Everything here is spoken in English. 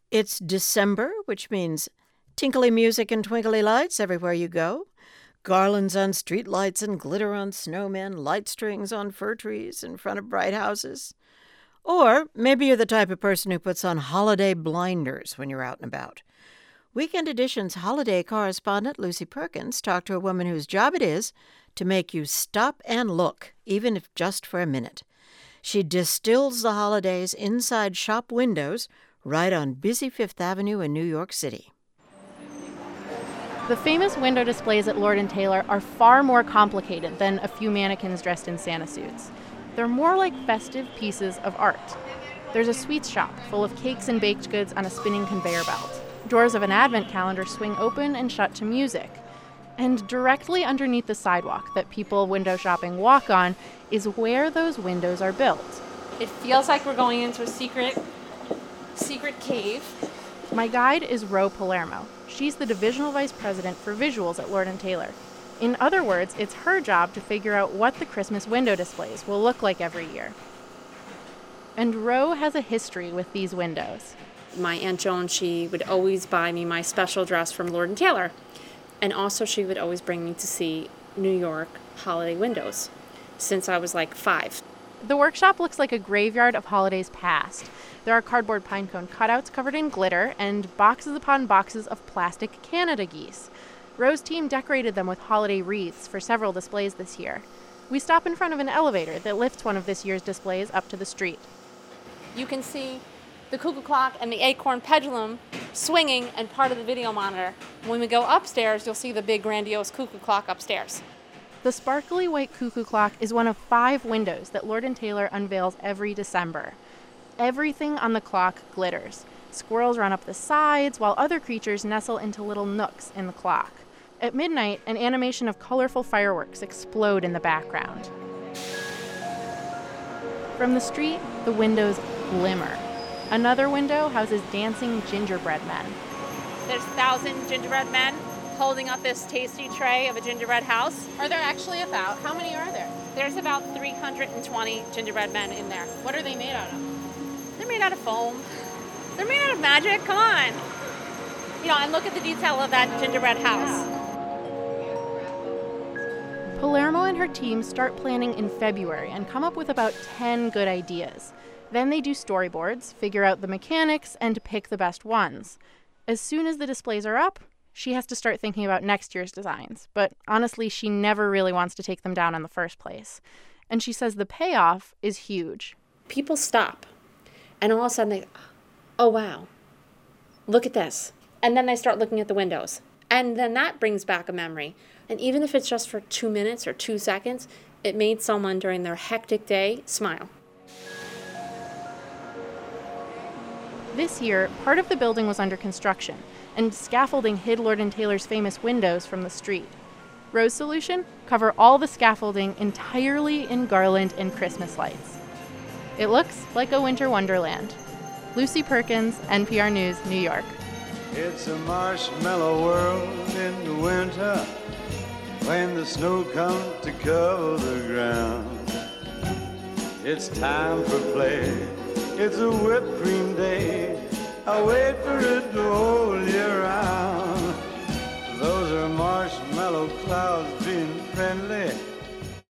It's December, which means tinkly music and twinkly lights everywhere you go. Garlands on streetlights and glitter on snowmen, light strings on fir trees in front of bright houses. Or maybe you're the type of person who puts on holiday blinders when you're out and about. Weekend Edition's holiday correspondent, Lucy Perkins, talked to a woman whose job it is to make you stop and look, even if just for a minute. She distills the holidays inside shop windows right on busy Fifth Avenue in New York City. The famous window displays at Lord & Taylor are far more complicated than a few mannequins dressed in Santa suits. They're more like festive pieces of art. There's a sweets shop full of cakes and baked goods on a spinning conveyor belt. Doors of an advent calendar swing open and shut to music. And directly underneath the sidewalk that people window shopping walk on is where those windows are built. It feels like we're going into a secret cave. My guide is Ro Palermo. She's the divisional vice president for visuals at Lord & Taylor. In other words, it's her job to figure out what the Christmas window displays will look like every year. And Ro has a history with these windows. My Aunt Joan, she would always buy me my special dress from Lord & Taylor. And also she would always bring me to see New York holiday windows since I was like 5. The workshop looks like a graveyard of holidays past. There are cardboard pinecone cutouts covered in glitter and boxes upon boxes of plastic Canada geese. Ro's team decorated them with holiday wreaths for several displays this year. We stop in front of an elevator that lifts one of this year's displays up to the street. You can see the cuckoo clock and the acorn pendulum swinging and part of the video monitor. When we go upstairs, you'll see the big grandiose cuckoo clock upstairs. The sparkly white cuckoo clock is one of 5 windows that Lord & Taylor unveils every December. Everything on the clock glitters. Squirrels run up the sides, while other creatures nestle into little nooks in the clock. At midnight, an animation of colorful fireworks explode in the background. From the street, the windows glimmer. Another window houses dancing gingerbread men. There's 1,000 gingerbread men holding up this tasty tray of a gingerbread house. Are there actually about? How many are there? There's about 320 gingerbread men in there. What are they made out of? They're made out of foam. They're made out of magic, come on. And look at the detail of that gingerbread house. Palermo and her team start planning in February and come up with about 10 good ideas. Then they do storyboards, figure out the mechanics, and pick the best ones. As soon as the displays are up, she has to start thinking about next year's designs. But honestly, she never really wants to take them down in the first place. And she says the payoff is huge. People stop. And all of a sudden they, oh wow, look at this. And then they start looking at the windows. And then that brings back a memory. And even if it's just for 2 minutes or 2 seconds, it made someone during their hectic day smile. This year, part of the building was under construction, and scaffolding hid Lord & Taylor's famous windows from the street. Ro's solution? Cover all the scaffolding entirely in garland and Christmas lights. It looks like a winter wonderland. Lucy Perkins, NPR News, New York. It's a marshmallow world in the winter when the snow comes to cover the ground. It's time for play. It's a whipped cream day. I wait for it to hold year round. Those are marshmallow clouds being friendly.